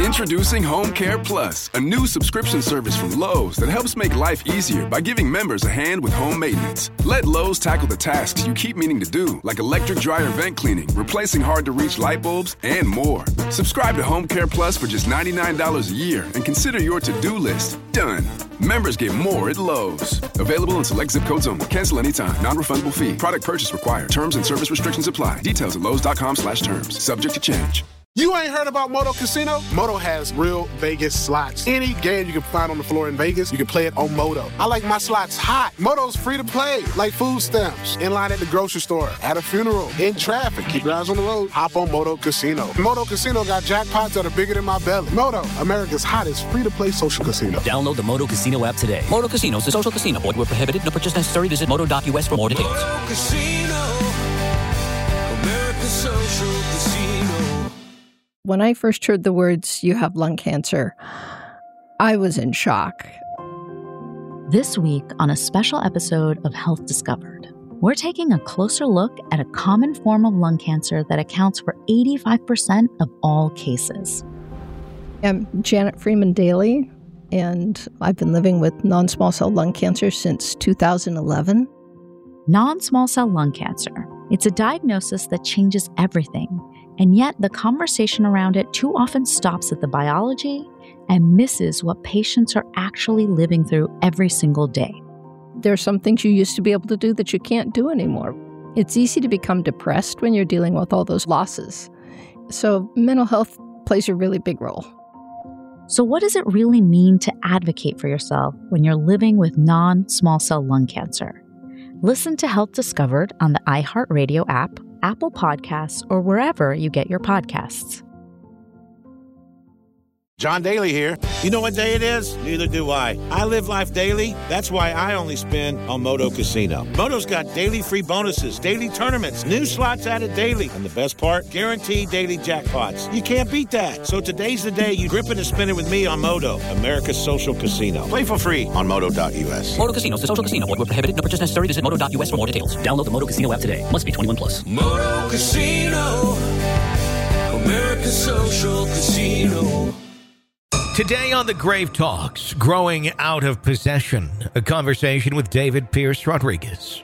Introducing Home Care Plus, a new subscription service from Lowe's that helps make life easier by giving members a hand with home maintenance. Let Lowe's tackle the tasks you keep meaning to do, like electric dryer vent cleaning, replacing hard-to-reach light bulbs, and more. Subscribe to Home Care Plus for just $99 a year and consider your to-do list done. Members get more at Lowe's. Available in select zip codes only. Cancel anytime. Non-refundable fee. Product purchase required. Terms and service restrictions apply. Details at lowes.com/terms. Subject to change. You ain't heard about Moto Casino? Moto has real Vegas slots. Any game you can find on the floor in Vegas, you can play it on Moto. I like my slots hot. Moto's free to play, like food stamps. In line at the grocery store, at a funeral, in traffic. Keep your eyes on the road. Hop on Moto Casino. Moto Casino got jackpots that are bigger than my belly. Moto, America's hottest free-to-play social casino. Download the Moto Casino app today. Moto Casino is a social casino. Void where prohibited. No purchase necessary. Visit moto.us for more details. Moto Casino, America's social casino. When I first heard the words, "you have lung cancer," I was in shock. This week on a special episode of Health Discovered, we're taking a closer look at a common form of lung cancer that accounts for 85% of all cases. I'm Janet Freeman Daly, and I've been living with non-small cell lung cancer since 2011. Non-small cell lung cancer. It's a diagnosis that changes everything. And yet the conversation around it too often stops at the biology and misses what patients are actually living through every single day. There are some things you used to be able to do that you can't do anymore. It's easy to become depressed when you're dealing with all those losses. So mental health plays a really big role. So what does it really mean to advocate for yourself when you're living with non-small cell lung cancer? Listen to Health Discovered on the iHeartRadio app, Apple Podcasts, or wherever you get your podcasts. John Daly here. You know what day it is? Neither do I. I live life daily. That's why I only spin on Moto Casino. Moto's got daily free bonuses, daily tournaments, new slots added daily. And the best part? Guaranteed daily jackpots. You can't beat that. So today's the day you grip it and spin it with me on Moto, America's social casino. Play for free on Moto.us. Moto Casino is a social casino. Void where prohibited. No purchase necessary. Visit moto.us for more details. Download the Moto Casino app today. Must be 21 plus. Moto Casino, America's social casino. Today on The Grave Talks, growing out of possession, a conversation with David Pierce Rodriguez.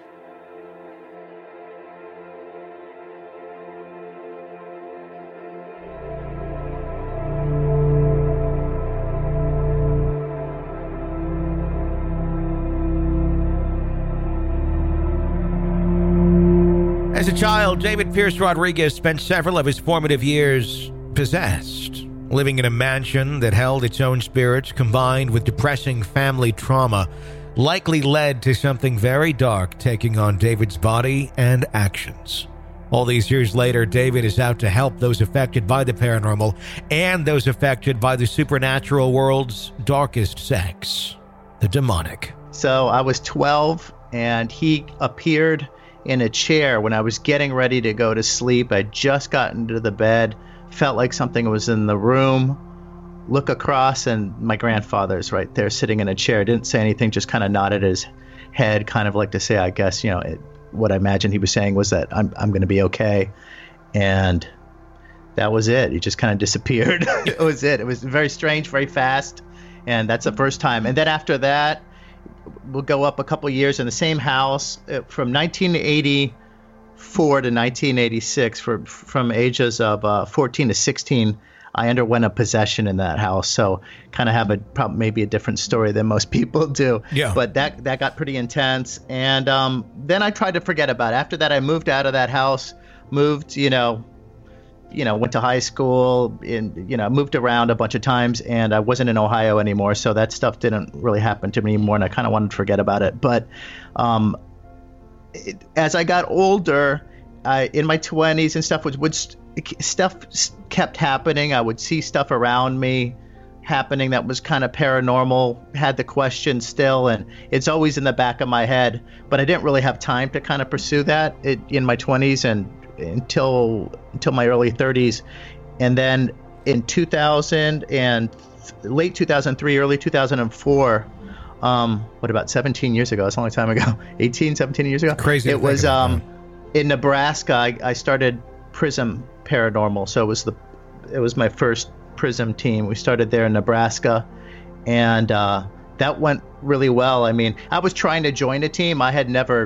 As a child, David Pierce Rodriguez spent several of his formative years possessed, living in a mansion that held its own spirits, combined with depressing family trauma, likely led to something very dark taking on David's body and actions. All these years later, David is out to help those affected by the paranormal and those affected by the supernatural world's darkest sex, the demonic. So I was 12, and he appeared in a chair when I was getting ready to go to sleep. I'd just gotten to the bed, felt like something was in the room, look across, and my grandfather's right there sitting in a chair. Didn't say anything, just kind of nodded his head, kind of like to say, I guess, what I imagine he was saying was that I'm going to be okay. And that was it. He just kind of disappeared. It was it. It was very strange, very fast. And that's the first time. And then after that, we'll go up a couple years in the same house from 1984 to 1986. From ages of 14 to 16, I underwent a possession in that house. So kind of have maybe a different story than most people do. Yeah. But that got pretty intense. And then I tried to forget about it. After that, I moved out of that house, moved, went to high school, moved around a bunch of times, and I wasn't in Ohio anymore. So that stuff didn't really happen to me anymore, and I kind of wanted to forget about it. But as I got older, in my 20s and stuff, stuff kept happening. I would see stuff around me happening that was kind of paranormal, had the question still, and it's always in the back of my head. But I didn't really have time to kind of pursue that in my 20s and until my early 30s. And then in 2000 and late 2003, early 2004, what about 17 years ago? That's a long time ago. 17 years ago. Crazy. It was in Nebraska. I started Prism Paranormal. So it was my first Prism team. We started there in Nebraska, and that went really well. I mean, I was trying to join a team. I had never,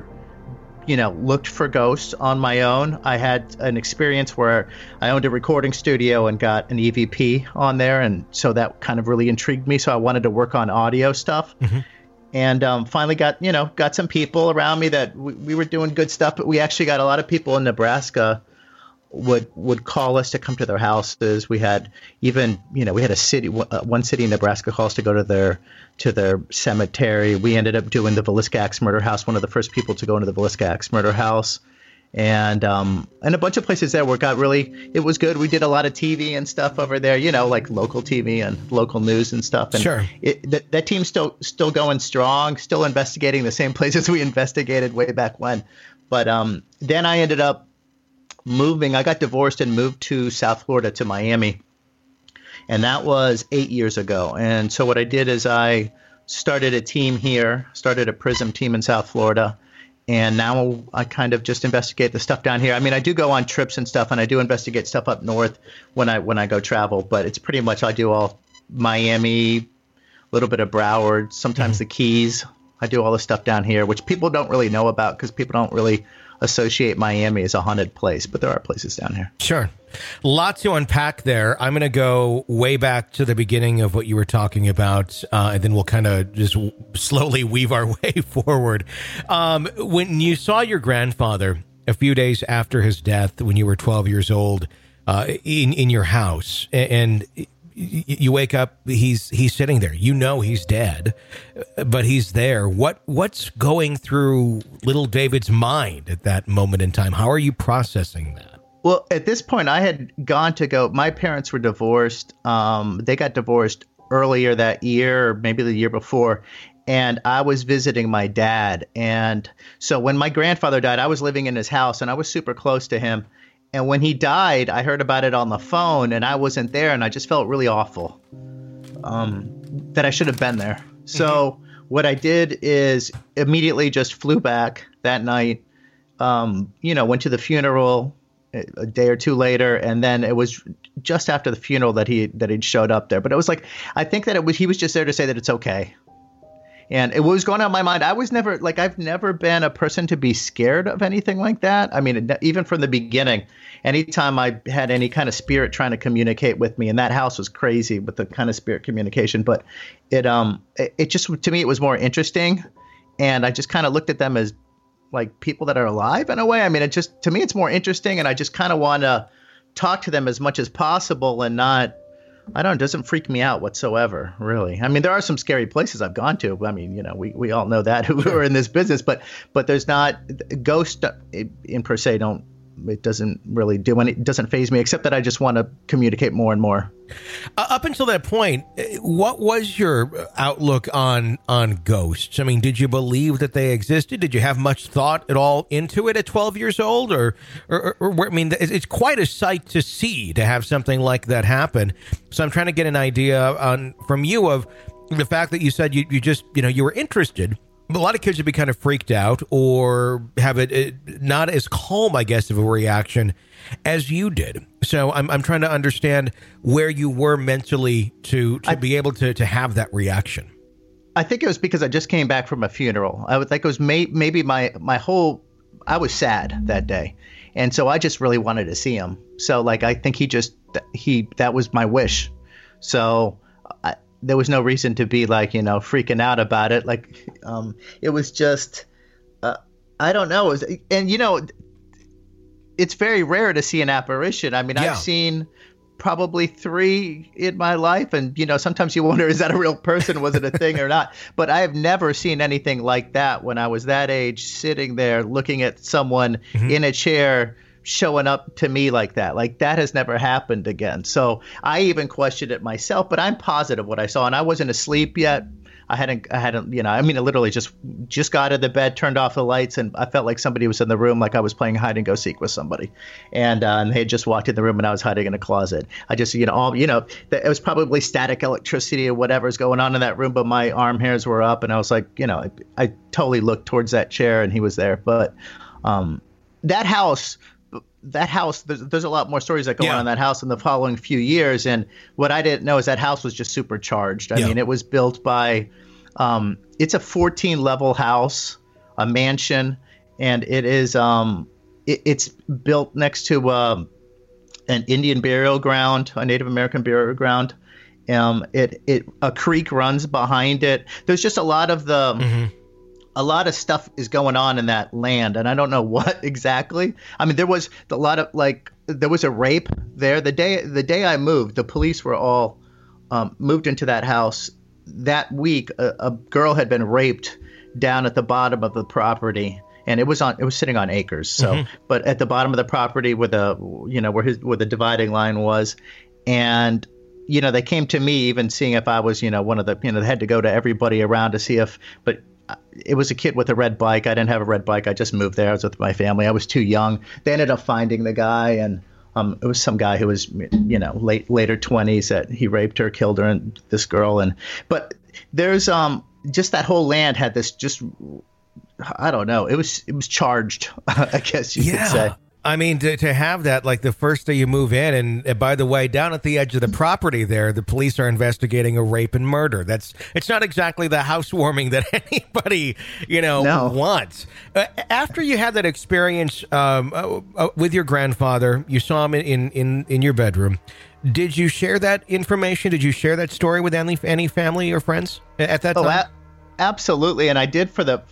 looked for ghosts on my own. I had an experience where I owned a recording studio and got an EVP on there, and so that kind of really intrigued me. So I wanted to work on audio stuff. Mm-hmm. And finally got some people around me that we were doing good stuff, but we actually got a lot of people in Nebraska would call us to come to their houses. We had even, we had one city in Nebraska call us to go to their cemetery. We ended up doing the Villisca Murder House, one of the first people to go into the Villisca Murder House. And a bunch of places there where it was good. We did a lot of TV and stuff over there, like local TV and local news and stuff. And sure. That team's still going strong, still investigating the same places we investigated way back when. But then I ended up moving. I got divorced and moved to South Florida, to Miami. And that was 8 years ago. And so what I did is I started a team here, started a Prism team in South Florida. And now I kind of just investigate the stuff down here. I mean, I do go on trips and stuff, and I do investigate stuff up north when I go travel. But it's pretty much I do all Miami, a little bit of Broward, sometimes the Keys. I do all the stuff down here, which people don't really know about because people don't really associate Miami as a haunted place. But there are places down here. Sure. Lot to unpack there. I'm going to go way back to the beginning of what you were talking about, and then we'll kind of just slowly weave our way forward. When you saw your grandfather a few days after his death, when you were 12 years old, in your house, and you wake up, he's sitting there. He's dead, but he's there. What's going through little David's mind at that moment in time? How are you processing that? Well, at this point, I had gone to go. My parents were divorced. They got divorced earlier that year, or maybe the year before. And I was visiting my dad. And so when my grandfather died, I was living in his house and I was super close to him. And when he died, I heard about it on the phone and I wasn't there. And I just felt really awful that I should have been there. So what I did is immediately just flew back that night, went to the funeral a day or two later, and then it was just after the funeral that he'd showed up there. But it was like, I think that he was just there to say that it's okay. And it was going on in my mind. I've never been a person to be scared of anything like that. I mean, even from the beginning, anytime I had any kind of spirit trying to communicate with me, and that house was crazy with the kind of spirit communication, but it just, to me, it was more interesting. And I just kind of looked at them as like people that are alive in a way. I mean, to me, it's more interesting. And I just kind of want to talk to them as much as possible and not, it doesn't freak me out whatsoever, really. I mean, there are some scary places I've gone to. I mean, we all know that who are in this business, but there's not ghosts in per se it doesn't really it doesn't faze me, except that I just want to communicate more and more. Up until that point, what was your outlook on ghosts? I mean, did you believe that they existed? Did you have much thought at all into it at 12 years old? Or I mean, it's quite a sight to see, to have something like that happen. So I'm trying to get an idea from you of the fact that you said you just, you were interested. A lot of kids would be kind of freaked out or have it not as calm, I guess, of a reaction as you did. So I'm trying to understand where you were mentally to be able to have that reaction. I think it was because I just came back from a funeral. I would think it was maybe my whole, I was sad that day. And so I just really wanted to see him. So I think that was my wish. So there was no reason to be freaking out about it. It was just, I don't know. It's very rare to see an apparition. I mean, yeah. I've seen probably 3 in my life. And, sometimes you wonder, is that a real person? Was it a thing or not? But I have never seen anything like that when I was that age, sitting there looking at someone in a chair showing up to me like that. That has never happened again. So I even questioned it myself, but I'm positive what I saw. And I wasn't asleep yet. I hadn't, I literally just got out of the bed, turned off the lights, and I felt like somebody was in the room, like I was playing hide and go seek with somebody. And they had just walked in the room and I was hiding in a closet. I just, it was probably static electricity or whatever's going on in that room, but my arm hairs were up and I was like, I totally looked towards that chair and he was there. But that house, that house, there's a lot more stories that go on in that house in the following few years. And what I didn't know is that house was just supercharged. I mean, it was built by, it's a 14-level house, a mansion, and it is, it's built next to an Indian burial ground, a Native American burial ground. A creek runs behind it. There's just a lot of a lot of stuff is going on in that land, and I don't know what exactly. I mean, there was a lot of there was a rape there. The day I moved, the police were all moved into that house. That week, a girl had been raped down at the bottom of the property, and it was sitting on acres. So, but at the bottom of the property where the dividing line was, and they came to me even seeing if I was one of the they had to go to everybody around to see if, but it was a kid with a red bike. I didn't have a red bike. I just moved there. I was with my family. I was too young. They ended up finding the guy, and it was some guy who was, later 20s that he raped her, killed her, and this girl. But there's just that whole land had this just, I don't know. It was charged, I guess you could say. I mean, to have that, like the first day you move in, and by the way, down at the edge of the property there, the police are investigating a rape and murder. It's not exactly the housewarming that anybody, wants. After you had that experience with your grandfather, you saw him in your bedroom. Did you share that information? Did you share that story with any family or friends at that time? Absolutely, and I did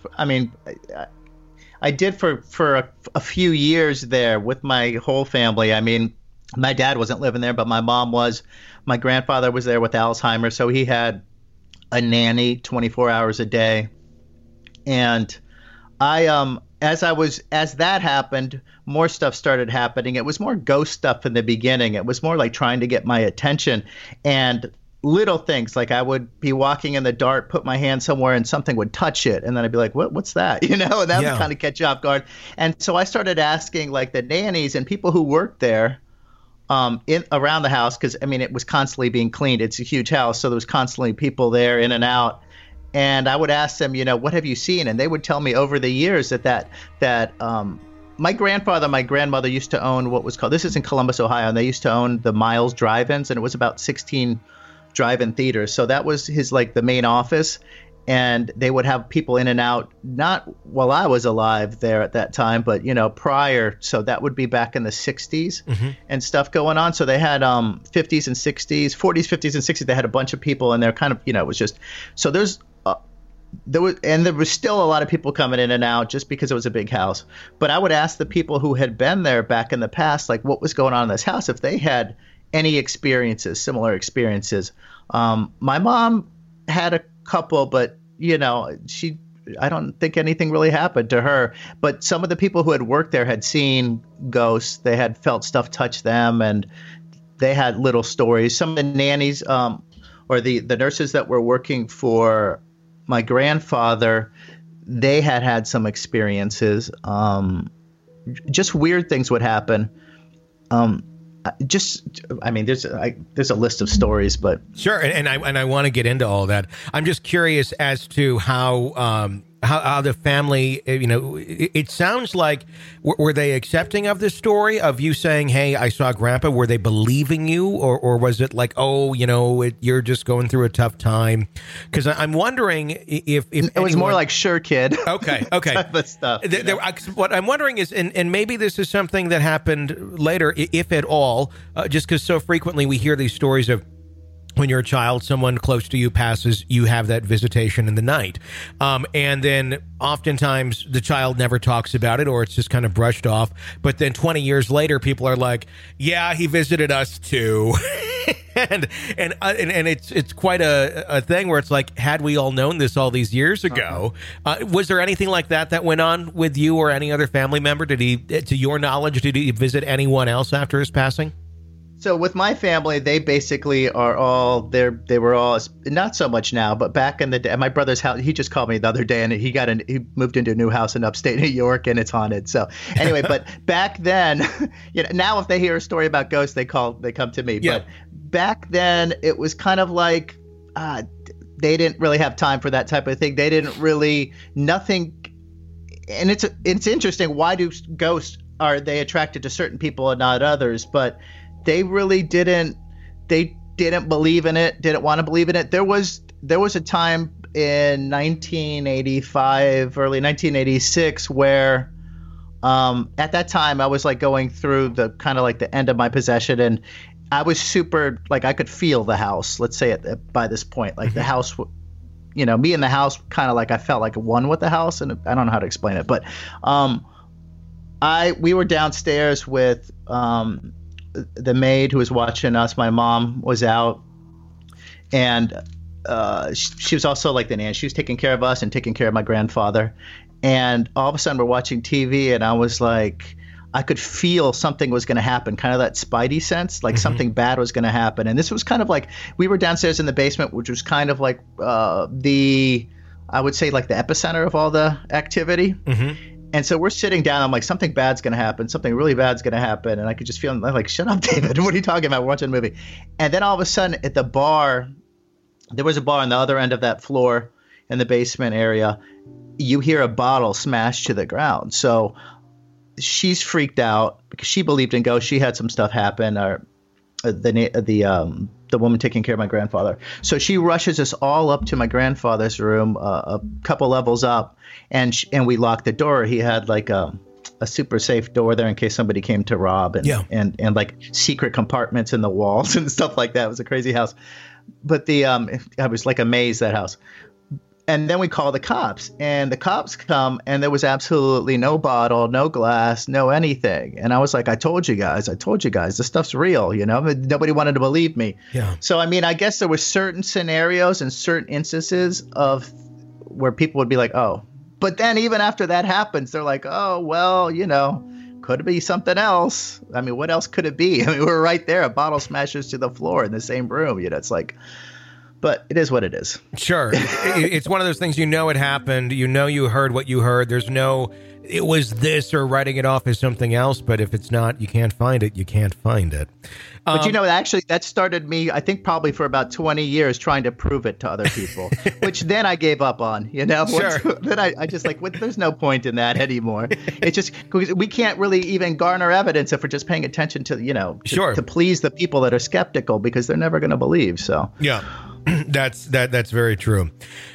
I did for a few years there with my whole family. I mean, my dad wasn't living there, but my mom was. My grandfather was there with Alzheimer's, so he had a nanny 24 hours a day. And I, as that happened, more stuff started happening. It was more ghost stuff in the beginning. It was more like trying to get my attention, and little things like I would be walking in the dark, put my hand somewhere, and something would touch it, and then I'd be like, "What's that?" And that would kind of catch you off guard. And so I started asking like the nannies and people who worked there, around the house, because I mean it was constantly being cleaned. It's a huge house, so there was constantly people there in and out. And I would ask them, what have you seen? And they would tell me over the years that my grandfather, my grandmother used to own what was called, this is in Columbus, Ohio, and they used to own the Miles Drive-Ins, and it was about 16 drive-in theaters. So that was his the main office, and they would have people in and out, not while I was alive there at that time, but prior. So that would be back in the 60s and stuff going on. So they had 50s and 60s, 40s, 50s and 60s. They had a bunch of people, and they're kind of it was just, so there was still a lot of people coming in and out just because it was a big house. But I would ask the people who had been there back in the past, like what was going on in this house, if they had any similar experiences. My mom had a couple, but I don't think anything really happened to her. But some of the people who had worked there had seen ghosts. They had felt stuff touch them, and they had little stories. Some of the nannies, or the nurses that were working for my grandfather, they had some experiences. Just weird things would happen. There's a list of stories, but sure, and I want to get into all that. I'm just curious as to how the family, it sounds like, were they accepting of this story of you saying, "Hey, I saw Grandpa"? Were they believing you, or was it like, "Oh, you're just going through a tough time"? Because I'm wondering if it was more like, "Sure, kid." Okay. type of stuff. What I'm wondering is, and maybe this is something that happened later, if at all, just because so frequently we hear these stories of, when you're a child, someone close to you passes, you have that visitation in the night. And then oftentimes the child never talks about it, or it's just kind of brushed off. But then 20 years later, people are like, yeah, he visited us too. and it's quite a thing where it's like, had we all known this all these years ago, was there anything like that went on with you or any other family member? Did he, to your knowledge, did he visit anyone else after his passing? So with my family, they basically are all there. They were all, not so much now, but back in the day, my brother's house, he just called me the other day, and he moved into a new house in upstate New York, and it's haunted. So anyway, but back then, now if they hear a story about ghosts, they come to me. Yeah. But back then it was kind of like, they didn't really have time for that type of thing. They didn't really, nothing. And it's interesting. Why do ghosts are they attracted to certain people and not others, but they really didn't believe in it, didn't want to believe in it. There was a time in 1985, early 1986, where at that time I was like going through the kind of like the end of my possession, and I was super, like, I could feel the house, let's say by this point, like the house, me and the house kind of like, I felt like one with the house, and I don't know how to explain it, but we were downstairs with the maid who was watching us. My mom was out, and she was also like the nanny. She was taking care of us and taking care of my grandfather. And all of a sudden we're watching TV, and I was like, I could feel something was going to happen, kind of that spidey sense, like something bad was going to happen. And this was kind of like, we were downstairs in the basement, which was kind of like I would say like the epicenter of all the activity. And so we're sitting down. I'm like, something bad's going to happen. Something really bad's going to happen. And I could just feel, I'm like, shut up, David. What are you talking about? We're watching a movie. And then all of a sudden at the bar, there was a bar on the other end of that floor in the basement area. You hear a bottle smash to the ground. So she's freaked out because she believed in ghosts. She had some stuff happen. Or the woman taking care of my grandfather. So she rushes us all up to my grandfather's room, a couple levels up, and we locked the door. He had like a super safe door there in case somebody came to rob, and like secret compartments in the walls and stuff like that. It was a crazy house. But I was like amazed, that house. And then we call the cops, and the cops come, and there was absolutely no bottle, no glass, no anything. And I was like, I told you guys, this stuff's real, Nobody wanted to believe me. Yeah. So, I mean, I guess there were certain scenarios and certain instances of where people would be like, oh. But then even after that happens, they're like, oh, well, could it be something else? I mean, what else could it be? I mean, we're right there. A bottle smashes to the floor in the same room. It's like... But it is what it is. Sure. It's one of those things, it happened. You heard what you heard. There's no, it was this, or writing it off as something else. But if it's not, you can't find it. You can't find it. But actually, that started me, I think, probably for about 20 years trying to prove it to other people, which then I gave up on, Sure. Then I just like, there's no point in that anymore. It's just, we can't really even garner evidence if we're just paying attention to, to please the people that are skeptical, because they're never going to believe. So, yeah. That's very true.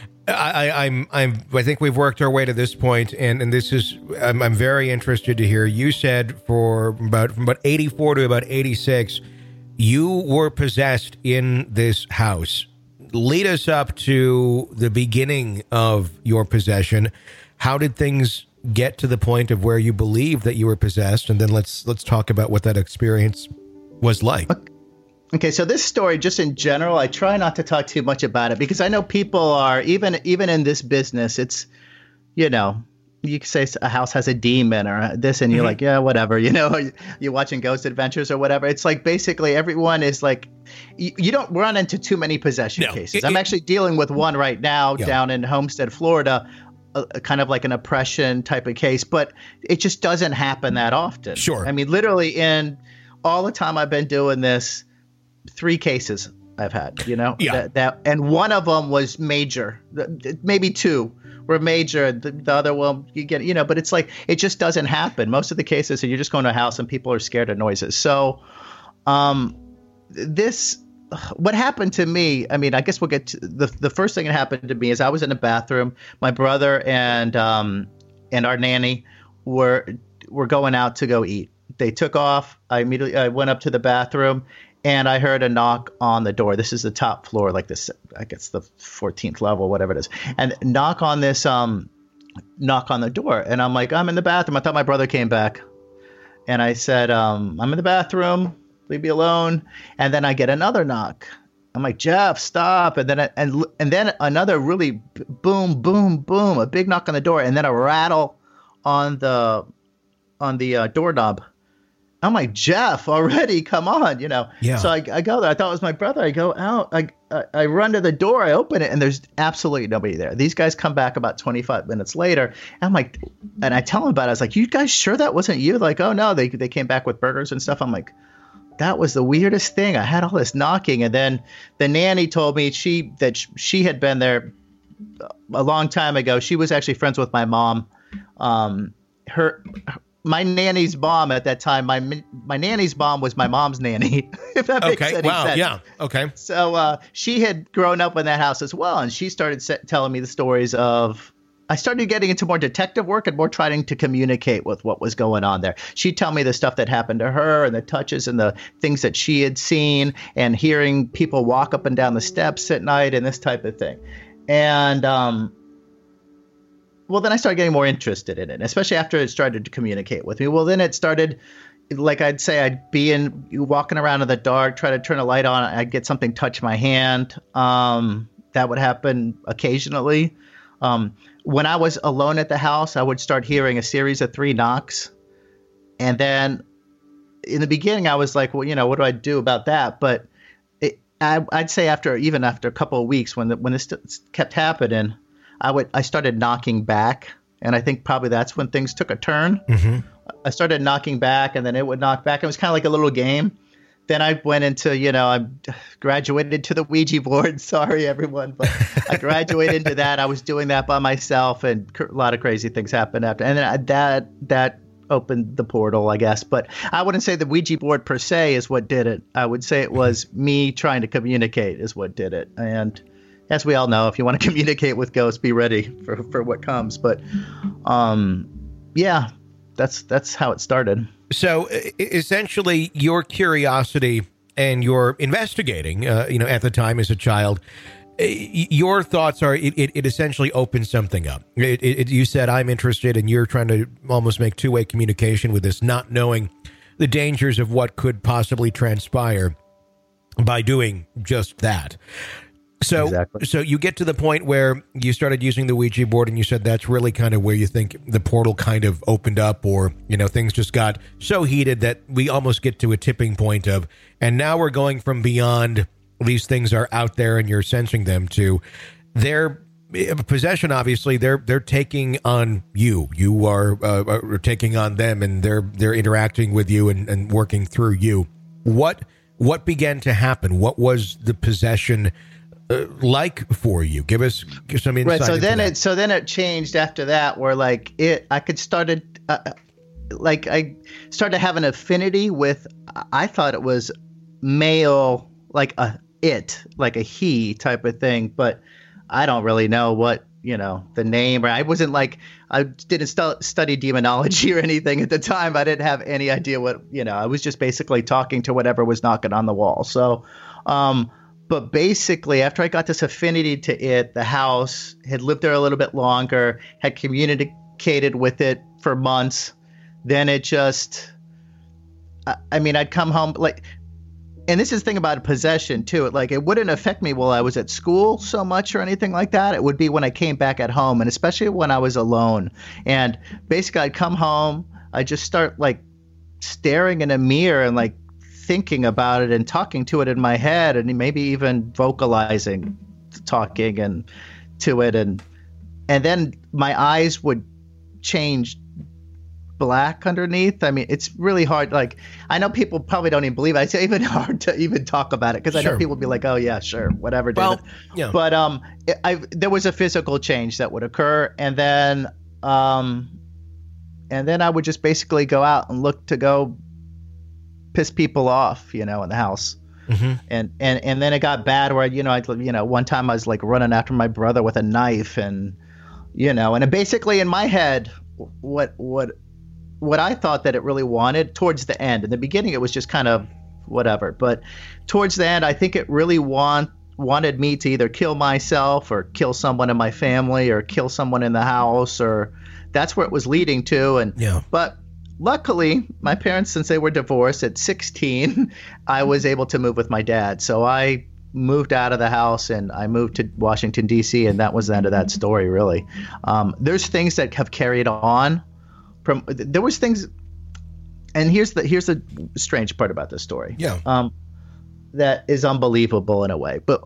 I think we've worked our way to this point, and this is I'm very interested to hear. You said from about 84 to about 86, you were possessed in this house. Lead us up to the beginning of your possession. How did things get to the point of where you believed that you were possessed? And then let's talk about what that experience was like. Okay, so this story, just in general, I try not to talk too much about it, because I know people are, even in this business, it's, you can say a house has a demon or this, and you're like, yeah, whatever, you're watching Ghost Adventures or whatever. It's like, basically everyone is like, you don't run into too many possession cases. I'm actually dealing with one right now down in Homestead, Florida, kind of like an oppression type of case, but it just doesn't happen that often. Sure. I mean, literally in all the time I've been doing this, 3 cases I've had, and one of them was major. Maybe 2 were major. The other one you get, but it's like, it just doesn't happen. Most of the cases, you're just going to a house and people are scared of noises. So, what happened to me, I mean, I guess we'll get to the first thing that happened to me is I was in a bathroom. My brother and our nanny were going out to go eat. They took off. I went up to the bathroom, and I heard a knock on the door. This is the top floor, like this, I guess the 14th level, whatever it is. And knock on the door. And I'm like, I'm in the bathroom. I thought my brother came back. And I said, I'm in the bathroom. Leave me alone. And then I get another knock. I'm like, Jeff, stop. And then another really boom, boom, boom, a big knock on the door. And then a rattle on the doorknob. I'm like, Jeff, already, come on, Yeah. So I go there. I thought it was my brother. I go out. I run to the door. I open it, and there's absolutely nobody there. These guys come back about 25 minutes later. I'm like, and I tell them about it. I was like, you guys sure that wasn't you? Like, oh, no, they came back with burgers and stuff. I'm like, that was the weirdest thing. I had all this knocking. And then the nanny told me that she had been there a long time ago. She was actually friends with my mom. my nanny's mom at that time, my nanny's mom was my mom's nanny, if that makes any sense. Yeah. Okay. So she had grown up in that house as well, and she started telling me the stories of. I started getting into more detective work and more trying to communicate with what was going on there. She'd tell me the stuff that happened to her and the touches and the things that she had seen and hearing people walk up and down the steps at night and this type of thing. And well, then I started getting more interested in it, especially after it started to communicate with me. Well, then it started, like I'd say, I'd be walking around in the dark, try to turn a light on, I'd get something touch my hand. That would happen occasionally. When I was alone at the house, I would start hearing a series of 3 knocks. And then in the beginning, I was like, well, what do I do about that? But I'd say after a couple of weeks, when this kept happening, I started knocking back. And I think probably that's when things took a turn. Mm-hmm. I started knocking back, and then it would knock back. It was kind of like a little game. Then I went into, I graduated to the Ouija board. Sorry, everyone, but I graduated into that. I was doing that by myself, and a lot of crazy things happened after. And then that opened the portal, I guess. But I wouldn't say the Ouija board per se is what did it. I would say it was me trying to communicate is what did it. And as we all know, if you want to communicate with ghosts, be ready for what comes. But yeah, that's how it started. So essentially, your curiosity and your investigating, at the time as a child, your thoughts are it essentially opens something up. You said, I'm interested, and you're trying to almost make two-way communication with this, not knowing the dangers of what could possibly transpire by doing just that. So, exactly. So you get to the point where you started using the Ouija board, and you said that's really kind of where you think the portal kind of opened up, or, things just got so heated that we almost get to a tipping point of, and now we're going from beyond these things are out there and you're sensing them to their possession. Obviously, they're taking on you. You are taking on them, and they're interacting with you and working through you. What began to happen? What was the possession like for you? Give some insight. Right. So then it changed after that, where I started to have an affinity with. I thought it was male, like a he type of thing, but I don't really know what the name. Or I didn't study demonology or anything at the time. I didn't have any idea what I was just basically talking to whatever was knocking on the wall. So. But basically, after I got this affinity to it, the house, had lived there a little bit longer, had communicated with it for months. Then it just, I'd come home and this is the thing about possession too. It wouldn't affect me while I was at school so much or anything like that. It would be when I came back at home, and especially when I was alone. And basically, I'd come home, I'd just start staring in a mirror and thinking about it and talking to it in my head, and maybe even vocalizing, talking and to it, and then my eyes would change black underneath. It's really hard. I know people probably don't even believe it. It's even hard to even talk about it because I know people be like, "Oh yeah, sure, whatever." David. Well, yeah. But there was a physical change that would occur, and then I would just basically go out and look to go piss people off, in the house. Mm-hmm. And then it got bad where, one time I was running after my brother with a knife, and basically in my head, what I thought that it really wanted towards the end. In the beginning, it was just kind of whatever, but towards the end, I think it really wanted me to either kill myself or kill someone in my family or kill someone in the house, or that's where it was leading to. But luckily, my parents, since they were divorced at 16, I was able to move with my dad. So I moved out of the house and I moved to Washington, D.C., and that was the end of that story, really. There's things that have carried on. There was things, and here's the strange part about this story. Yeah. That is unbelievable in a way. But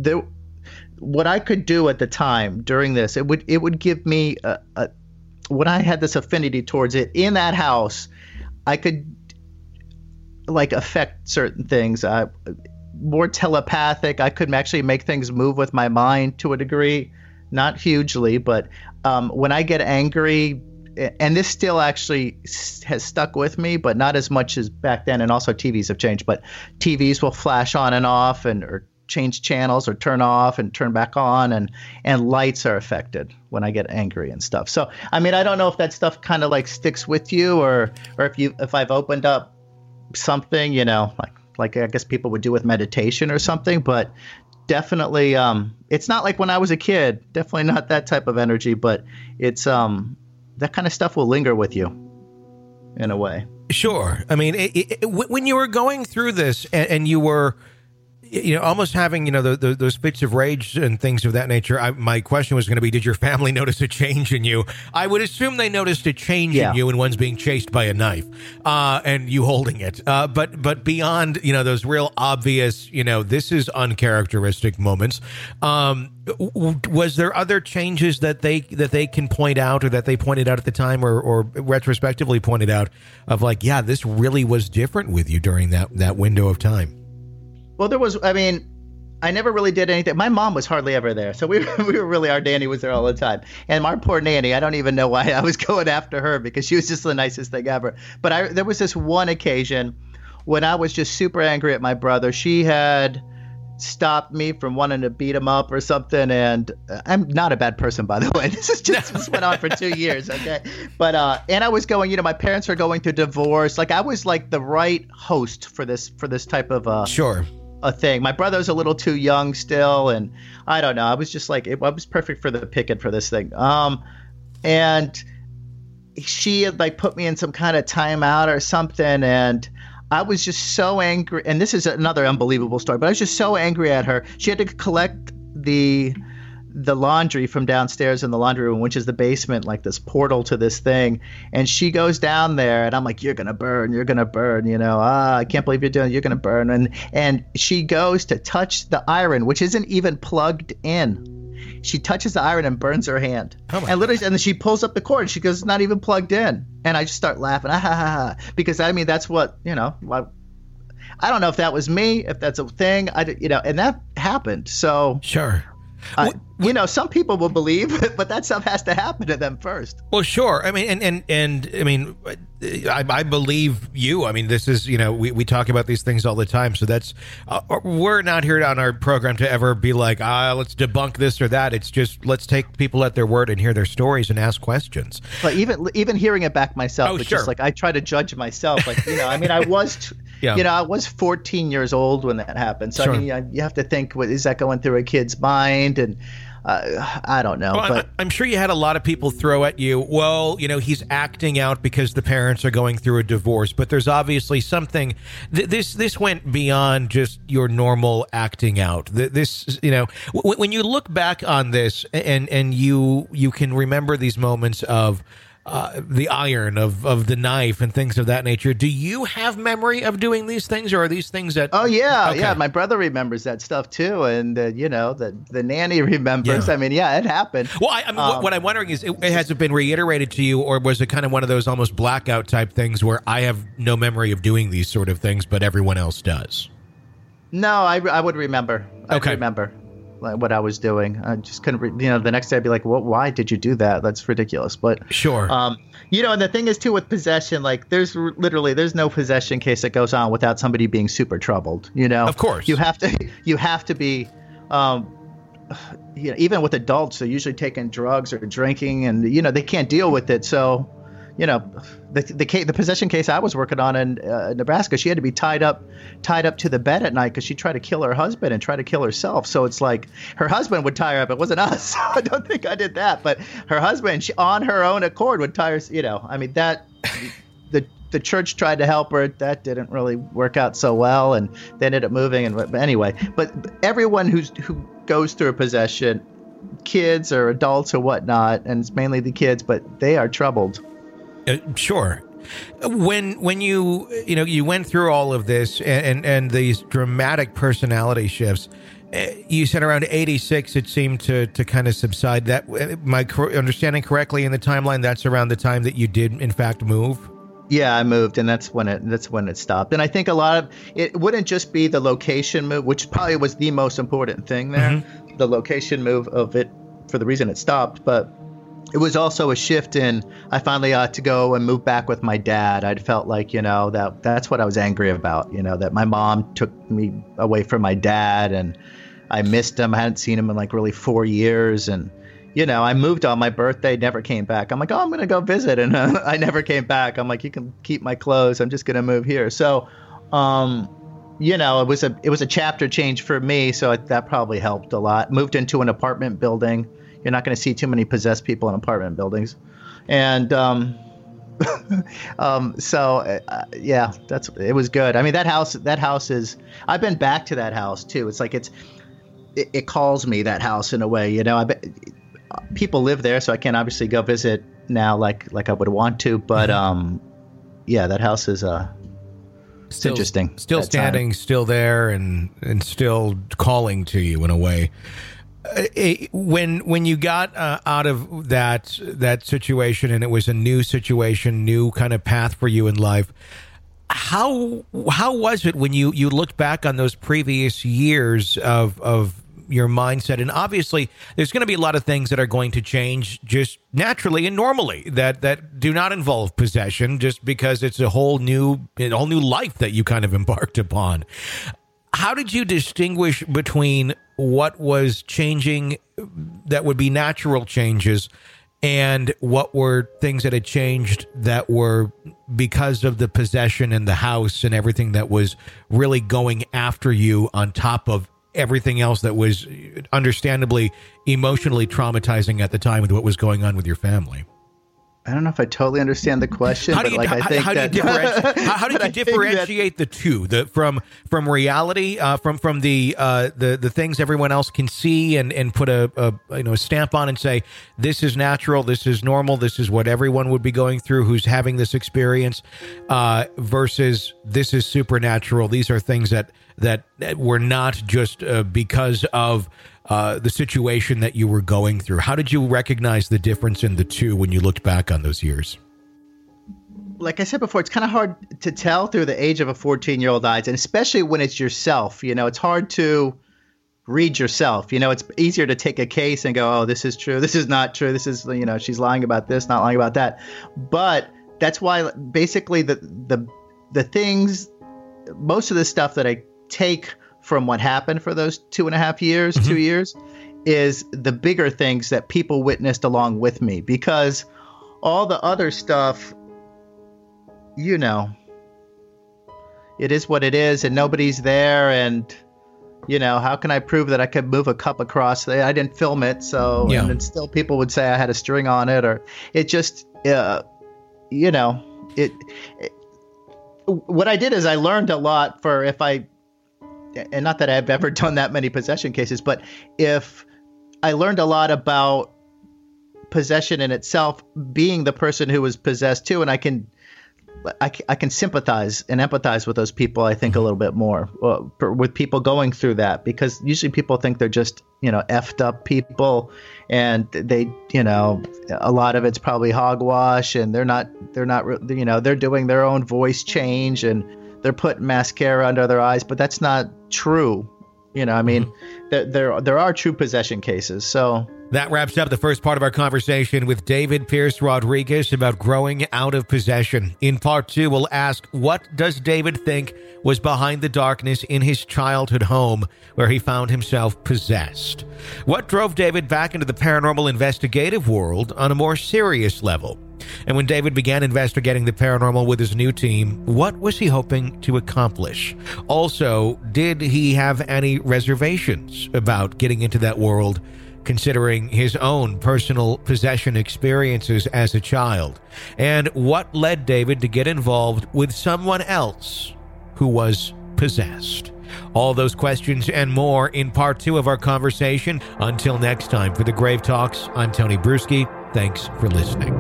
what I could do at the time during this, it would give me when I had this affinity towards it in that house, I could affect certain things. More telepathic. I could actually make things move with my mind to a degree, not hugely, but when I get angry, and this still actually has stuck with me, but not as much as back then. And also TVs have changed, but TVs will flash on and off or change channels or turn off and turn back on, and lights are affected when I get angry and stuff. So, I mean, I don't know if that stuff kind of like sticks with you or if I've opened up something, like I guess people would do with meditation or something, but definitely, it's not like when I was a kid, definitely not that type of energy, but it's, that kind of stuff will linger with you in a way. Sure. I mean, when you were going through this and you were, almost having, those fits of rage and things of that nature, my question was going to be, did your family notice a change in you? I would assume they noticed a change in you, and one's being chased by a knife and you holding it. But beyond, those real obvious, this is uncharacteristic moments, was there other changes that they can point out, or that they pointed out at the time, or retrospectively pointed out of like, yeah, this really was different with you during that window of time? Well, I never really did anything. My mom was hardly ever there. So we were really, our nanny was there all the time. And our poor nanny, I don't even know why I was going after her, because she was just the nicest thing ever. But there was this one occasion when I was just super angry at my brother. She had stopped me from wanting to beat him up or something. And I'm not a bad person, by the way. This went on for 2 years. Okay. But, and I was going, my parents are going through divorce. Like, I was like the right host for this type of, sure, a thing. My brother was a little too young still, and I don't know. I was just like, I was perfect for the picket for this thing. And she had like put me in some kind of timeout or something, and I was just so angry. And this is another unbelievable story, but I was just so angry at her. She had to collect the laundry from downstairs in the laundry room, which is the basement, like this portal to this thing. And she goes down there, and I'm like, you're going to burn, I can't believe you're going to burn. And she goes to touch the iron, which isn't even plugged in. She touches the iron and burns her hand. And then she pulls up the cord, and she goes, it's not even plugged in. And I just start laughing, because that's what, I don't know if that was me, if that's a thing, and that happened. So sure. Some people will believe, but that stuff has to happen to them first. Well, sure. I mean, and I believe you. I mean, this is, we talk about these things all the time. So that's, we're not here on our program to ever be like, let's debunk this or that. It's just, let's take people at their word and hear their stories and ask questions. But even hearing it back myself, it's just like, I try to judge myself. Like, I was, I was 14 years old when that happened. So, sure. You have to think, what is that going through a kid's mind? And I don't know. Well, but I'm sure you had a lot of people throw at you, well, he's acting out because the parents are going through a divorce. But there's obviously something, this went beyond just your normal acting out. This, when you look back on this and you can remember these moments of the iron, of the knife and things of that nature. Do you have memory of doing these things, or are these things that... Oh, yeah. Okay. Yeah. My brother remembers that stuff too. And, the nanny remembers. Yeah. It happened. Well, what I'm wondering is, has it been reiterated to you, or was it kind of one of those almost blackout type things where I have no memory of doing these sort of things, but everyone else does? No, I would remember. I remember what I was doing. I just couldn't, the next day I'd be like, well, why did you do that? That's ridiculous. But sure. And the thing is too, with possession, like there's no possession case that goes on without somebody being super troubled, Of course. You have to be, even with adults, they're usually taking drugs or drinking, and, they can't deal with it. So, the possession case I was working on in Nebraska, she had to be tied up to the bed at night because she tried to kill her husband and try to kill herself. So it's like her husband would tie her up. It wasn't us. I don't think I did that, but her husband, she, on her own accord, would tie her. That the church tried to help her. That didn't really work out so well, and they ended up moving. But anyway, but everyone who goes through a possession, kids or adults or whatnot, and it's mainly the kids, but they are troubled. Sure. When you went through all of this and these dramatic personality shifts, you said around 86 it seemed to kind of subside. That, am I understanding correctly in the timeline? That's around the time that you did in fact move? Yeah, I moved, and that's when it stopped. And I think a lot of it wouldn't just be the location move, which probably was the most important thing there, the location move of it for the reason it stopped, but it was also a shift in, I finally got to go and move back with my dad. I'd felt like, that's what I was angry about, that my mom took me away from my dad and I missed him. I hadn't seen him in like really 4 years. And, I moved on my birthday, never came back. I'm like, I'm going to go visit. And I never came back. I'm like, you can keep my clothes. I'm just going to move here. So, it was a chapter change for me. So that probably helped a lot. Moved into an apartment building. You're not going to see too many possessed people in apartment buildings. And it was good. I mean, that house is, I've been back to that house too. It's like it calls me, that house, in a way, people live there, so I can't obviously go visit now like I would want to. But that house is it's interesting. Still standing, time. Still there, and still calling to you in a way. When you got out of that situation and it was a new situation, new kind of path for you in life, how was it when you looked back on those previous years of your mindset? And obviously there's going to be a lot of things that are going to change just naturally and normally that do not involve possession, just because it's a whole new life that you kind of embarked upon. How did you distinguish between what was changing that would be natural changes and what were things that had changed that were because of the possession and the house and everything that was really going after you, on top of everything else that was understandably emotionally traumatizing at the time with what was going on with your family? I don't know if I totally understand the question. How do you differentiate the two, from reality, from the things everyone else can see and put a stamp on and say, this is natural, this is normal, this is what everyone would be going through who's having this experience, versus this is supernatural. These are things that were not just because of the situation that you were going through. How did you recognize the difference in the two when you looked back on those years? Like I said before, it's kind of hard to tell through the age of a 14-year-old eyes, and especially when it's yourself. It's hard to read yourself. It's easier to take a case and go, oh, this is true, this is not true, this is, she's lying about this, not lying about that. But that's why basically the things, most of the stuff that I take from what happened for those 2.5 years, 2 years, is the bigger things that people witnessed along with me. Because all the other stuff, it is what it is, and nobody's there. And, how can I prove that I could move a cup across? I didn't film it. So, and then still people would say I had a string on it, or it just, what I did is I learned a lot and not that I've ever done that many possession cases, but if I learned a lot about possession in itself, being the person who was possessed too, and I can sympathize and empathize with those people, I think, a little bit more with people going through that, because usually people think they're just, effed up people, and they, a lot of it's probably hogwash, and they're not, they're doing their own voice change and they're putting mascara under their eyes, but that's not true. There are true possession cases. So that wraps up the first part of our conversation with David Pierce Rodriguez about growing out of possession. In part 2, we'll ask, what does David think was behind the darkness in his childhood home where he found himself possessed? What drove David back into the paranormal investigative world on a more serious level? And when David began investigating the paranormal with his new team, what was he hoping to accomplish? Also, did he have any reservations about getting into that world, considering his own personal possession experiences as a child? And what led David to get involved with someone else who was possessed? All those questions and more in part 2 of our conversation. Until next time, for the Grave Talks, I'm Tony Bruschi. Thanks for listening.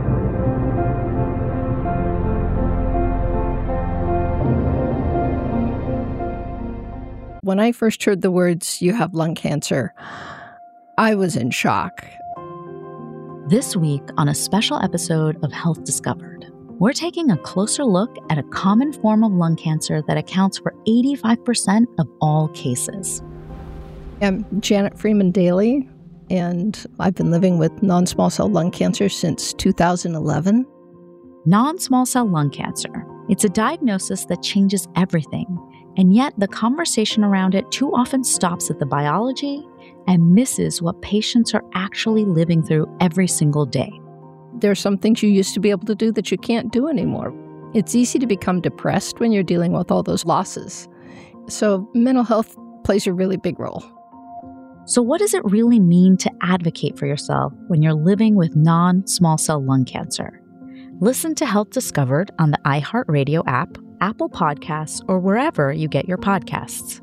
When I first heard the words, "you have lung cancer," I was in shock. This week on a special episode of Health Discovered, we're taking a closer look at a common form of lung cancer that accounts for 85% of all cases. I'm Janet Freeman Daly, and I've been living with non-small cell lung cancer since 2011. Non-small cell lung cancer. It's a diagnosis that changes everything, and yet the conversation around it too often stops at the biology and misses what patients are actually living through every single day. There are some things you used to be able to do that you can't do anymore. It's easy to become depressed when you're dealing with all those losses. So mental health plays a really big role. So what does it really mean to advocate for yourself when you're living with non-small cell lung cancer? Listen to Health Discovered on the iHeartRadio app, Apple Podcasts, or wherever you get your podcasts.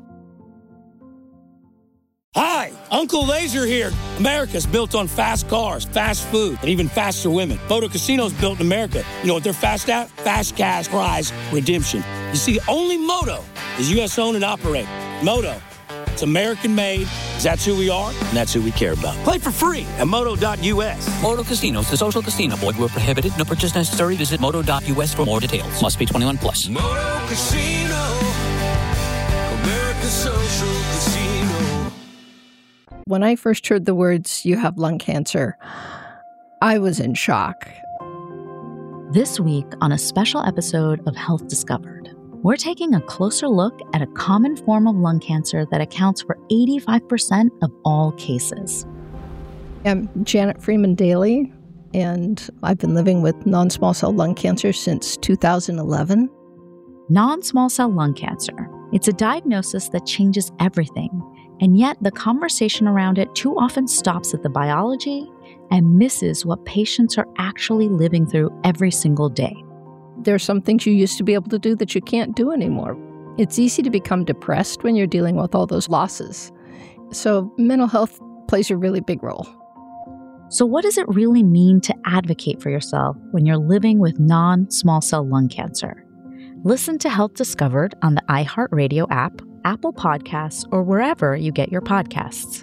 Hi, Uncle Laser here. America's built on fast cars, fast food, and even faster women. Moto Casino's built in America. You know what they're fast at? Fast cash prize redemption. You see, only Moto is U.S. owned and operated. Moto, it's American made. That's who we are, and that's who we care about. Play for free at moto.us. Moto Casinos, the social casino. Void where prohibited. No purchase necessary. Visit moto.us for more details. Must be 21 plus. Moto Casino, America's social casino. When I first heard the words, "you have lung cancer," I was in shock. This week on a special episode of Health Discovered, we're taking a closer look at a common form of lung cancer that accounts for 85% of all cases. I'm Janet Freeman Daly, and I've been living with non-small cell lung cancer since 2011. Non-small cell lung cancer. It's a diagnosis that changes everything, and yet the conversation around it too often stops at the biology and misses what patients are actually living through every single day. There are some things you used to be able to do that you can't do anymore. It's easy to become depressed when you're dealing with all those losses. So mental health plays a really big role. So what does it really mean to advocate for yourself when you're living with non-small cell lung cancer? Listen to Health Discovered on the iHeartRadio app, Apple Podcasts, or wherever you get your podcasts.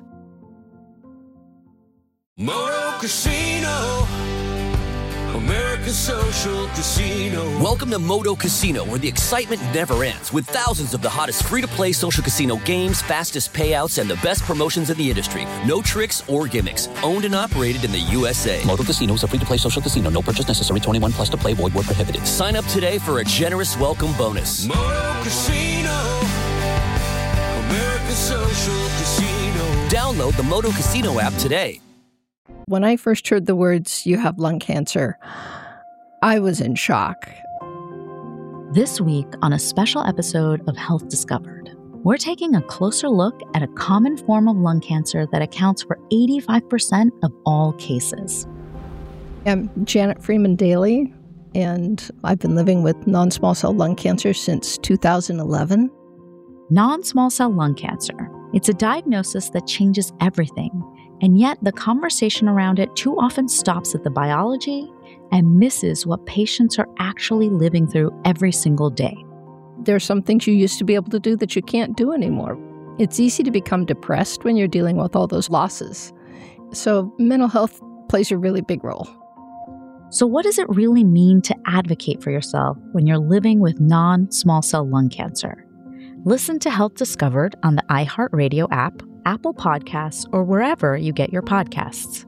Moto Casino, America's social casino. Welcome to Moto Casino, where the excitement never ends, with thousands of the hottest free-to-play social casino games, fastest payouts, and the best promotions in the industry. No tricks or gimmicks. Owned and operated in the USA. Moto Casino is a free-to-play social casino. No purchase necessary. 21 plus to play. Void where prohibited. Sign up today for a generous welcome bonus. Moto Casino, America's social casino. Download the Moto Casino app today. When I first heard the words, "you have lung cancer," I was in shock. This week on a special episode of Health Discovered, we're taking a closer look at a common form of lung cancer that accounts for 85% of all cases. I'm Janet Freeman Daly, and I've been living with non-small cell lung cancer since 2011. Non-small cell lung cancer. It's a diagnosis that changes everything, and yet the conversation around it too often stops at the biology and misses what patients are actually living through every single day. There are some things you used to be able to do that you can't do anymore. It's easy to become depressed when you're dealing with all those losses. So mental health plays a really big role. So what does it really mean to advocate for yourself when you're living with non-small cell lung cancer? Listen to Health Discovered on the iHeartRadio app, Apple Podcasts, or wherever you get your podcasts.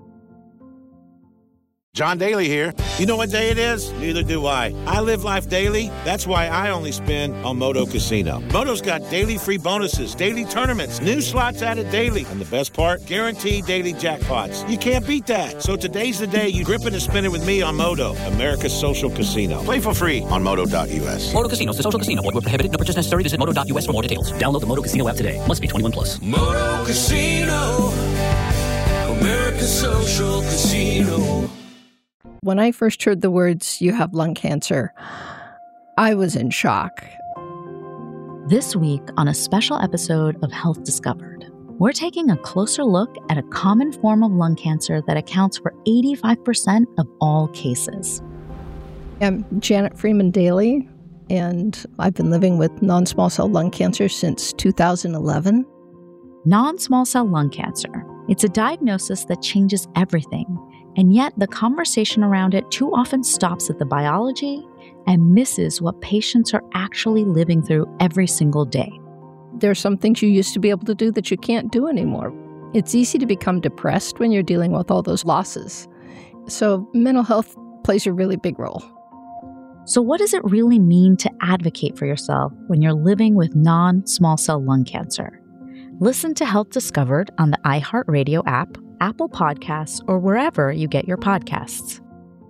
John Daly here. You know what day it is? Neither do I. I live life daily. That's why I only spin on Moto Casino. Moto's got daily free bonuses, daily tournaments, new slots added daily. And the best part? Guaranteed daily jackpots. You can't beat that. So today's the day you grip it and spin it with me on Moto, America's social casino. Play for free on moto.us. Moto Casinos, the social casino. Void where prohibited. No purchase necessary. Visit moto.us for more details. Download the Moto Casino app today. Must be 21 plus. Moto Casino, America's social casino. When I first heard the words, "you have lung cancer," I was in shock. This week on a special episode of Health Discovered, we're taking a closer look at a common form of lung cancer that accounts for 85% of all cases. I'm Janet Freeman Daly, and I've been living with non-small cell lung cancer since 2011. Non-small cell lung cancer. It's a diagnosis that changes everything, and yet the conversation around it too often stops at the biology and misses what patients are actually living through every single day. There are some things you used to be able to do that you can't do anymore. It's easy to become depressed when you're dealing with all those losses. So mental health plays a really big role. So what does it really mean to advocate for yourself when you're living with non-small cell lung cancer? Listen to Health Discovered on the iHeartRadio app, Apple Podcasts, or wherever you get your podcasts.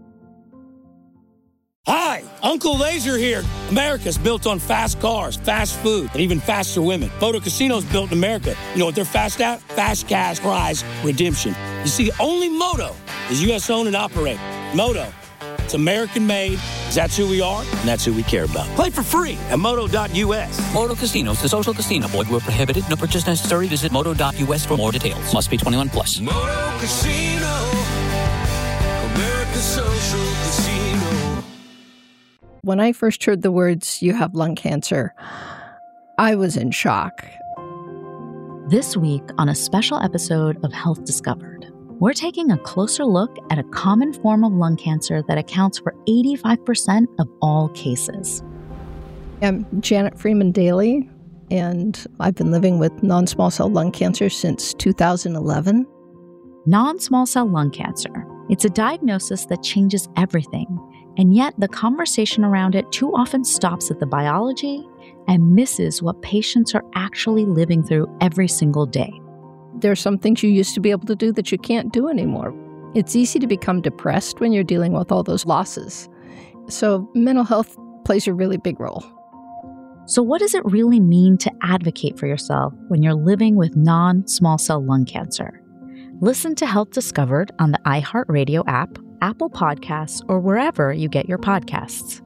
Hi, Uncle Laser here. America's built on fast cars, fast food, and even faster women. Moto Casino's built in America. You know what they're fast at? Fast cash prize redemption. You see, only Moto is U.S. owned and operated. Moto, it's American made. That's who we are, and that's who we care about. Play for free at moto.us. Moto Casino is a social casino. Void where prohibited. No purchase necessary. Visit moto.us for more details. Must be 21 plus. Moto Casino, America's social casino. When I first heard the words, "you have lung cancer," I was in shock. This week on a special episode of Health Discovered, we're taking a closer look at a common form of lung cancer that accounts for 85% of all cases. I'm Janet Freeman Daly, and I've been living with non-small cell lung cancer since 2011. Non-small cell lung cancer. It's a diagnosis that changes everything, and yet the conversation around it too often stops at the biology and misses what patients are actually living through every single day. There are some things you used to be able to do that you can't do anymore. It's easy to become depressed when you're dealing with all those losses. So mental health plays a really big role. So what does it really mean to advocate for yourself when you're living with non-small cell lung cancer? Listen to Health Discovered on the iHeartRadio app, Apple Podcasts, or wherever you get your podcasts.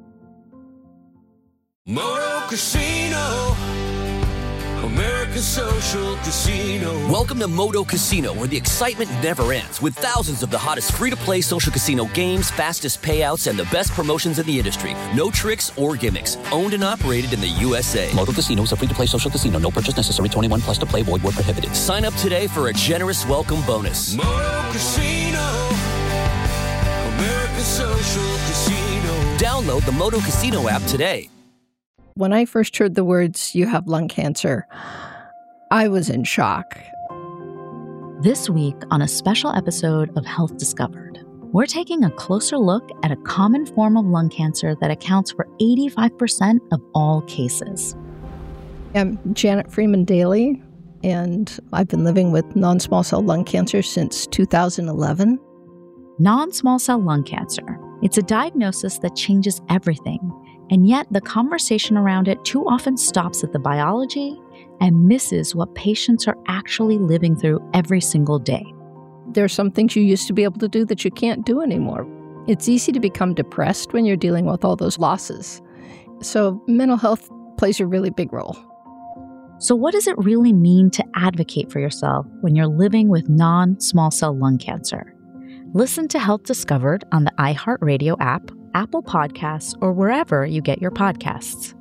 Moto Casino, America's social casino. Welcome to Moto Casino, where the excitement never ends, with thousands of the hottest free-to-play social casino games, fastest payouts, and the best promotions in the industry. No tricks or gimmicks. Owned and operated in the USA. Moto Casino is a free-to-play social casino. No purchase necessary. 21 plus to play. Void where prohibited. Sign up today for a generous welcome bonus. Moto Casino, America's social casino. Download the Moto Casino app today. When I first heard the words, "you have lung cancer," I was in shock. This week on a special episode of Health Discovered, we're taking a closer look at a common form of lung cancer that accounts for 85% of all cases. I'm Janet Freeman Daly, and I've been living with non-small cell lung cancer since 2011. Non-small cell lung cancer. It's a diagnosis that changes everything, and yet the conversation around it too often stops at the biology and misses what patients are actually living through every single day. There are some things you used to be able to do that you can't do anymore. It's easy to become depressed when you're dealing with all those losses. So mental health plays a really big role. So what does it really mean to advocate for yourself when you're living with non-small cell lung cancer? Listen to Health Discovered on the iHeartRadio app, Apple Podcasts, or wherever you get your podcasts.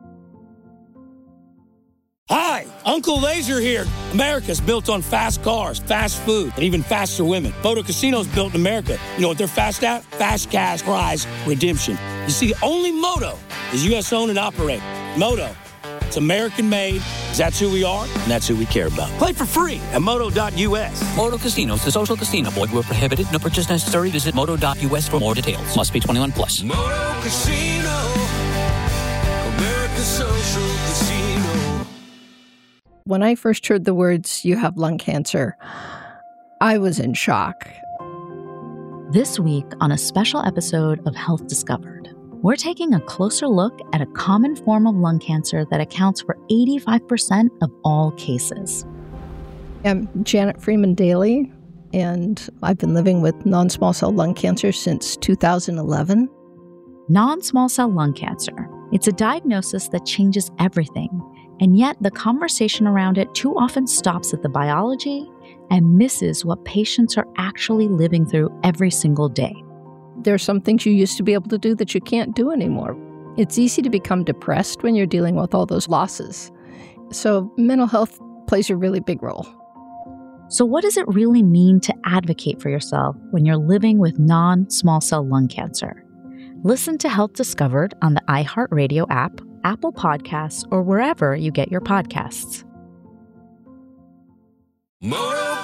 Hi, Uncle Laser here. America's built on fast cars, fast food, and even faster women. Moto Casino's built in America. You know what they're fast at? Fast cash prize redemption. You see, only Moto is U.S. owned and operated. Moto, it's American made. That's who we are, and that's who we care about. Play for free at moto.us. Moto Casino is a social casino. Void where prohibited. No purchase necessary. Visit moto.us for more details. Must be 21 plus. Moto Casino, America's social casino. When I first heard the words, "you have lung cancer," I was in shock. This week on a special episode of Health Discovered, we're taking a closer look at a common form of lung cancer that accounts for 85% of all cases. I'm Janet Freeman Daly, and I've been living with non-small cell lung cancer since 2011. Non-small cell lung cancer. It's a diagnosis that changes everything, and yet the conversation around it too often stops at the biology and misses what patients are actually living through every single day. There are some things you used to be able to do that you can't do anymore. It's easy to become depressed when you're dealing with all those losses. So mental health plays a really big role. So what does it really mean to advocate for yourself when you're living with non-small cell lung cancer? Listen to Health Discovered on the iHeartRadio app, Apple Podcasts, or wherever you get your podcasts. Moto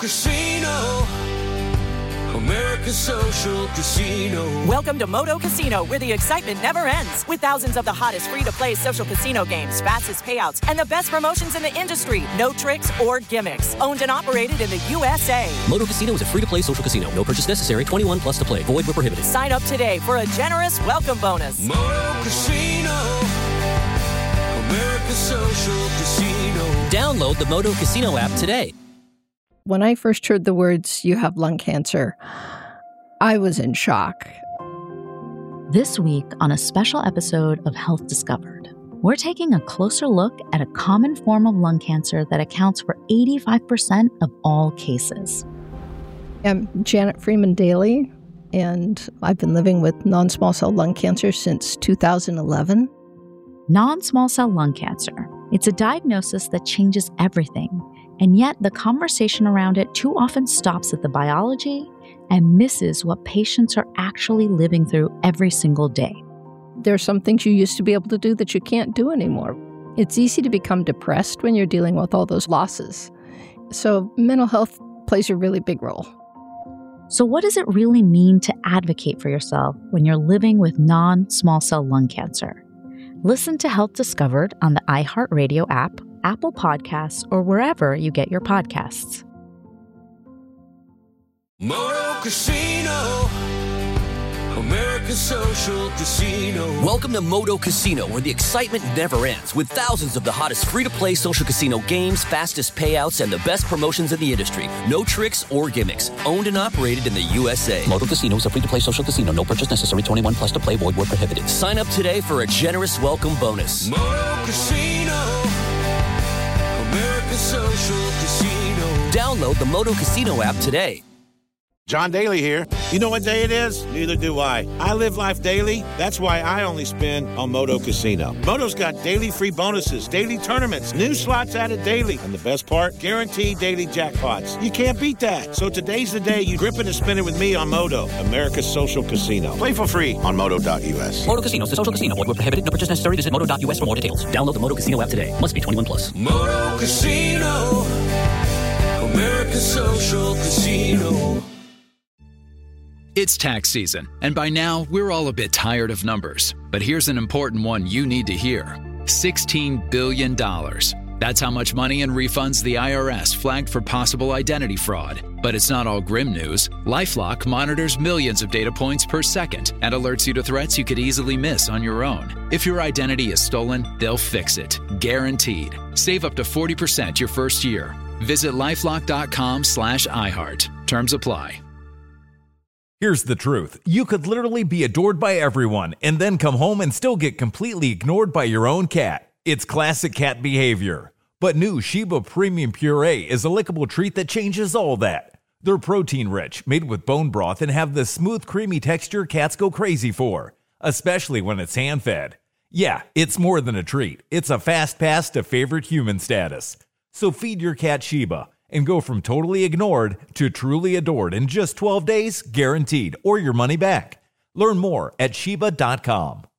Casino. America's Social Casino. Welcome to Moto Casino, where the excitement never ends. With thousands of the hottest free-to-play social casino games, fastest payouts, and the best promotions in the industry. No tricks or gimmicks. Owned and operated in the USA. Moto Casino is a free-to-play social casino. No purchase necessary. 21 plus to play. Void where prohibited. Sign up today for a generous welcome bonus. Moto Casino. America's Social Casino. Download the Moto Casino app today. When I first heard the words, "you have lung cancer," I was in shock. This week on a special episode of Health Discovered, we're taking a closer look at a common form of lung cancer that accounts for 85% of all cases. I'm Janet Freeman Daly, and I've been living with non-small cell lung cancer since 2011. Non-small cell lung cancer. It's a diagnosis that changes everything. And yet, the conversation around it too often stops at the biology and misses what patients are actually living through every single day. There are some things you used to be able to do that you can't do anymore. It's easy to become depressed when you're dealing with all those losses. So mental health plays a really big role. So what does it really mean to advocate for yourself when you're living with non-small cell lung cancer? Listen to Health Discovered on the iHeartRadio app, Apple Podcasts, or wherever you get your podcasts. Moto Casino. America's Social Casino. Welcome to Moto Casino, where the excitement never ends. With thousands of the hottest free-to-play social casino games, fastest payouts, and the best promotions in the industry. No tricks or gimmicks. Owned and operated in the USA. Moto Casino is a free-to-play social casino. No purchase necessary. 21 plus to play. Void where prohibited. Sign up today for a generous welcome bonus. Moto Casino. America's Social Casino. Download the Moto Casino app today. John Daly here. You know what day it is? Neither do I. I live life daily. That's why I only spin on Moto Casino. Moto's got daily free bonuses, daily tournaments, new slots added daily. And the best part? Guaranteed daily jackpots. You can't beat that. So today's the day you grip it and spin it with me on Moto, America's Social Casino. Play for free on Moto.us. Moto Casino is a social casino. Void where prohibited. No purchase necessary. Visit Moto.us for more details. Download the Moto Casino app today. Must be 21 plus. Moto Casino. America's Social Casino. It's tax season, and by now, we're all a bit tired of numbers. But here's an important one you need to hear. $16 billion. That's how much money in refunds the IRS flagged for possible identity fraud. But it's not all grim news. LifeLock monitors millions of data points per second and alerts you to threats you could easily miss on your own. If your identity is stolen, they'll fix it. Guaranteed. Save up to 40% your first year. Visit LifeLock.com/iHeart. Terms apply. Here's the truth. You could literally be adored by everyone and then come home and still get completely ignored by your own cat. It's classic cat behavior. But new Sheba Premium Puree is a lickable treat that changes all that. They're protein-rich, made with bone broth, and have the smooth, creamy texture cats go crazy for, especially when it's hand-fed. Yeah, it's more than a treat. It's a fast pass to favorite human status. So feed your cat Sheba and go from totally ignored to truly adored in just 12 days, guaranteed, or your money back. Learn more at Sheba.com.